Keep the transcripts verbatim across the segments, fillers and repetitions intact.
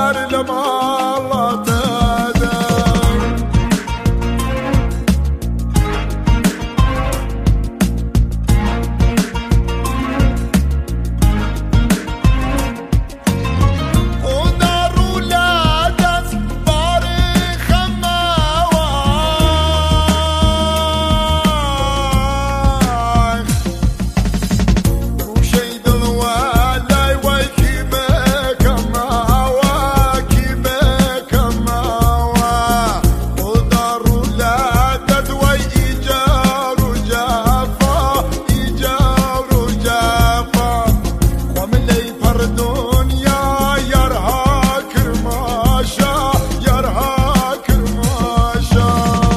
يار لما الله تدم ودار ولادت باري خماوة وشيد الوالي ويكيبه كماوة كيبه كماوة ودار ولادت ويجار وجافة إيجار وجافة وملي فردون يا يرها كرماشة يرها كرماشة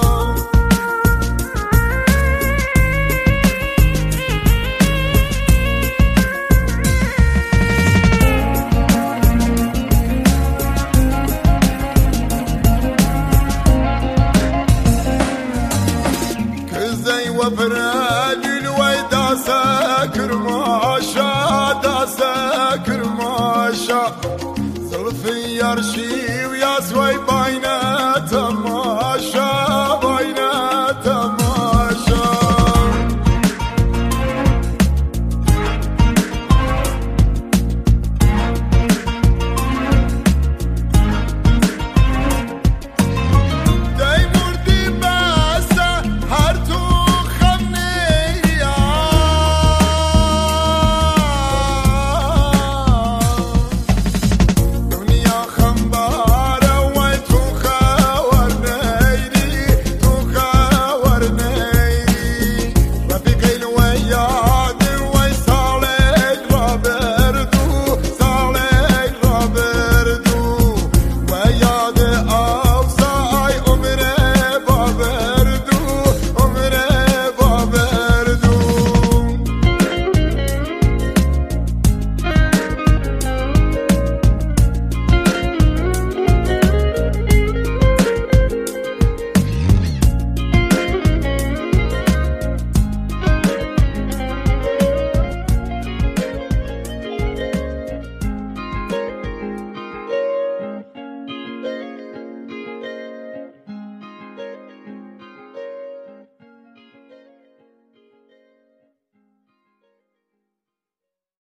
كزي وفراد الويدا ساكر ماشا دا ساكر ماشا زلفي يرشي